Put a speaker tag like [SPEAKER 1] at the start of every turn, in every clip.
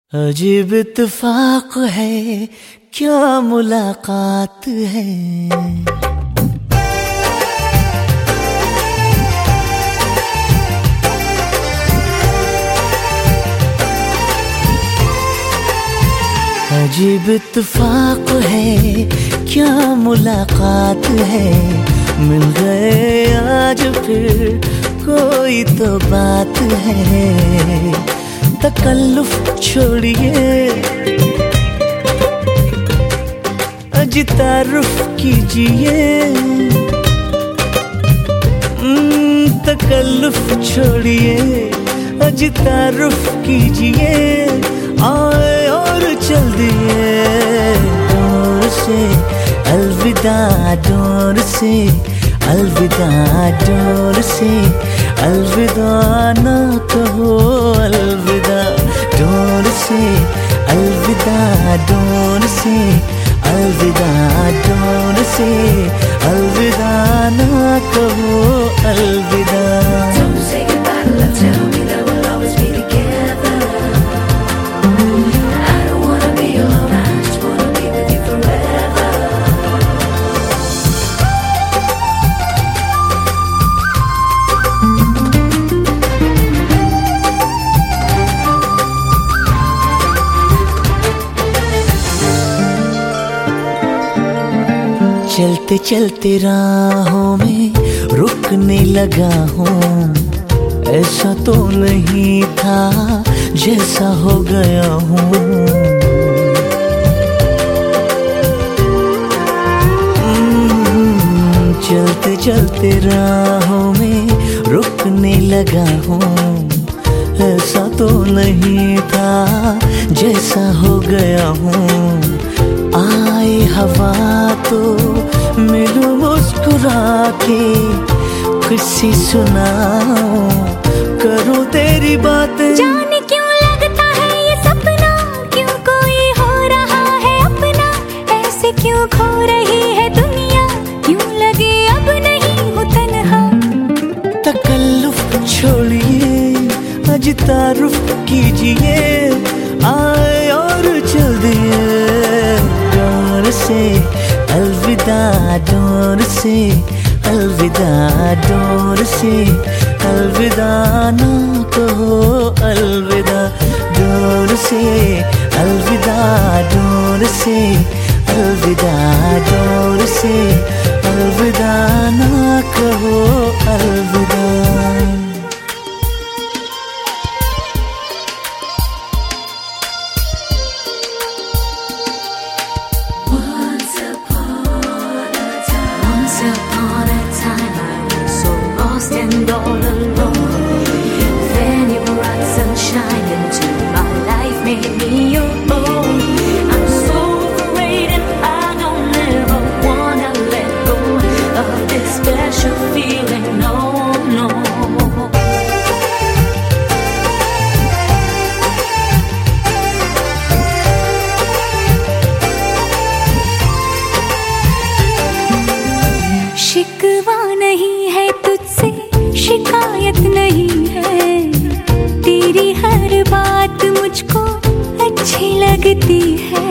[SPEAKER 1] अजीब इत्तेफाक है, क्या मुलाकात है। अजीब इत्तेफाक है, क्या मुलाकात है। मिल गए आज फिर कोई तो बात है। तकल्लुफ छोड़िए, अजी तारुफ कीजिए। तकल्लुफ छोड़िए, अजी तारुफ कीजिए। आए और चल दिए डोर से अलविदा, डोर से अलविदा, डोर से अलविदा ना कहो। अलविदा डोर से अलविदा, डोर से अलविदा, डोर से अलविदा ना कहो। अलविदा।
[SPEAKER 2] Don't say goodbye to love, tell me that we'll always be together. I don't wanna be alone, I just wanna be with you forever.
[SPEAKER 1] चलते चलते राहों में रुकने लगा हूँ। ऐसा तो नहीं था जैसा हो गया हूँ। चलते चलते राहों में रुकने लगा हूँ। ऐसा तो नहीं था जैसा हो गया हूँ। आए हवा तो मिलूं मुस्कुरा के, खुशी सुनाऊं, करूं तेरी बातें।
[SPEAKER 2] जाने क्यों लगता है ये सपना, क्यों कोई हो रहा है अपना। ऐसे क्यों खो रही है दुनिया, क्यों लगे अब नहीं हो तन्हा।
[SPEAKER 1] तकल्लुफ छोड़िए, अजी तारुफ कीजिए। आए और चल दिए डोर से अलविदा, डोर से अलविदा, डोर से अलविदा ना कहो। अलविदा डोर से अलविदा, डोर से अलविदा, डोर से अलविदा ना कहो। अलविदा।
[SPEAKER 2] Once upon a time I was so lost and all alone. Then you brought sunshine into my life, made me your own. I'm so afraid and I don't ever wanna let go of this special feeling, no, no. शिकवा नहीं है तुझसे, शिकायत नहीं है। तेरी हर बात मुझको अच्छी लगती है।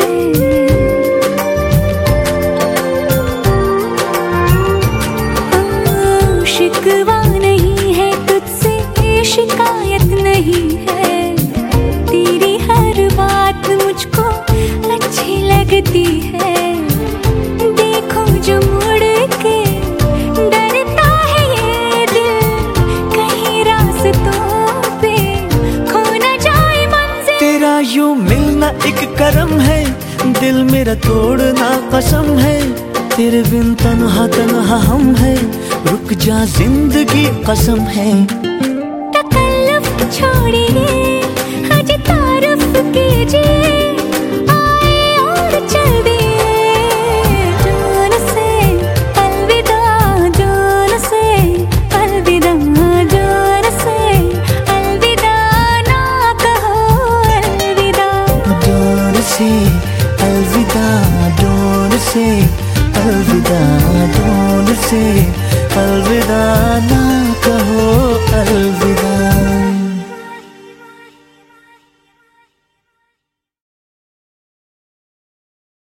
[SPEAKER 2] शिकवा नहीं है तुझसे, शिकायत नहीं है। तेरी हर बात मुझको अच्छी लगती है। देखो जो मुड़ के डरता है ये दिल, कहीं रास्तों पे खो न जाए मंजिल।
[SPEAKER 1] तेरा यूं मिलना एक करम है, दिल मेरा तोड़ना कसम है। तेरे बिन तन्हा तन्हा हम है, रुक जा जिंदगी कसम है।
[SPEAKER 2] तकल्लुफ छोड़िए, अजी तारुफ कीजिए। आए और चल दिए डोर से अलविदा, डोर से अलविदा, डोर से अलविदा ना कहो। अलविदा
[SPEAKER 1] डोर से अलविदा, डोर से अलविदा, डोर से अलविदा ना कहो। अलविदा।